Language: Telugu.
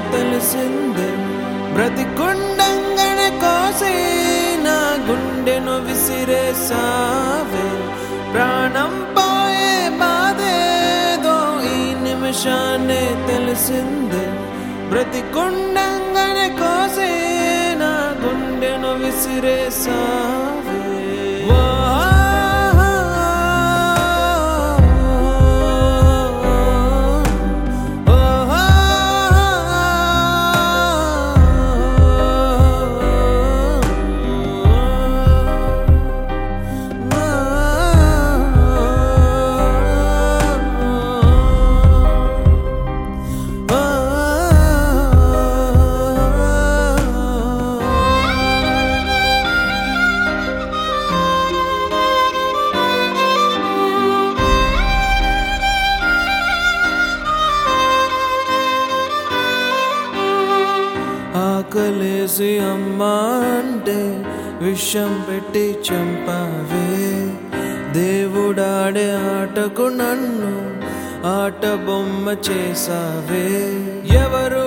తెలిసిందే. బ్రతికుండంగనే కోసి నా గుండెను విసిరేసావే. ప్రాణం పోయే బాధేదో ఈ నిమిషాన్నే తెలిసిందే. బ్రతికుండంగనే కోసి నా గుండెను విసిరేసావే. ఆకలేసి అమ్మా అంటే విషం పెట్టి చంపావే. దేవుడాడే ఆటకు నన్ను ఆట బొమ్మ చేసావే. ఎవరు